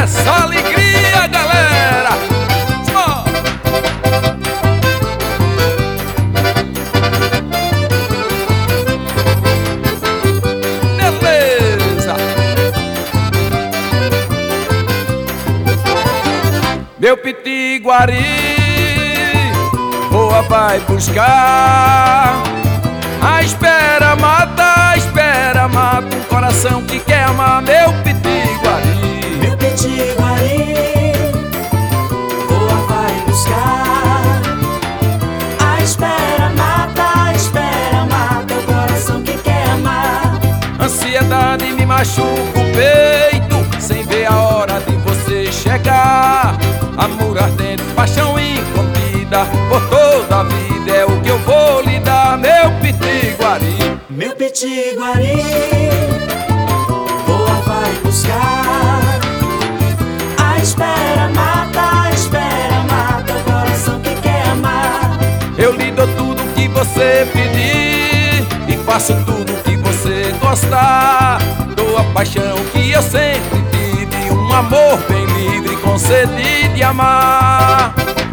essa alegria, galera. Beleza. Meu pitiguari, voa, vai buscar. A espera mata um coração que quer amar. Meu pitiguari, meu pitiguari, voa, vai buscar. A espera mata o coração que quer amar. Ansiedade me machuca o peito, sem ver a hora de você chegar. Amor ardente, paixão incontida, por toda a vida é o que eu vou lhe dar. Meu pitiguari, meu pitiguari, voa, vai buscar. A espera mata o coração que quer amar. eu lhe dou tudo que você pedir e faço tudo que você gostar. Dou a paixão que eu sempre tive, um amor bem livre, concedi de amar.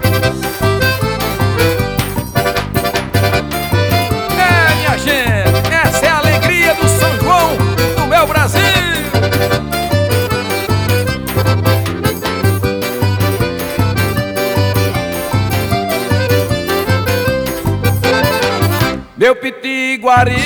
É, minha gente, essa é a alegria do São João do meu Brasil. Meu pitiguari,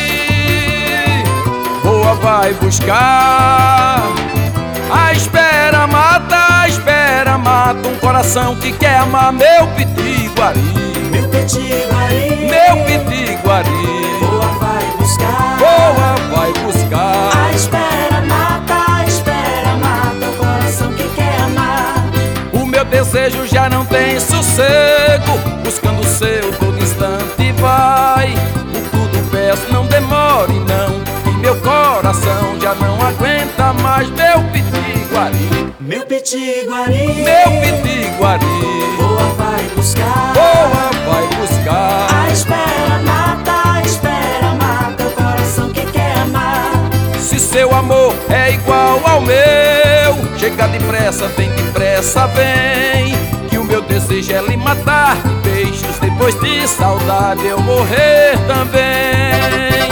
voa, vai buscar. A espera mata um coração que quer amar. Meu pitiguari, meu pitiguari, meu pitiguari, voa, vai buscar. voa, vai buscar. A espera mata o coração que quer amar. O meu desejo já não tem sossego, buscando o seu todo instante vai. Por tudo peço, não demore não, que meu coração já não aguenta mais. Meu pitiguari, meu pitiguari, meu pitiguari, voa, vai buscar. voa, vai buscar. A espera mata o coração que quer amar. Se seu amor é igual ao meu, chega depressa, vem depressa, vem, que o meu desejo é lhe matar de beijos, depois de saudade eu morrer também.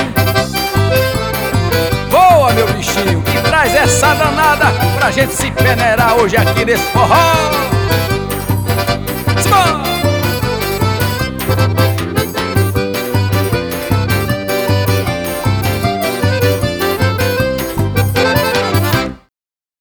Voa, meu bichinho, que traz essa danada pra gente se peneirar hoje aqui nesse forró.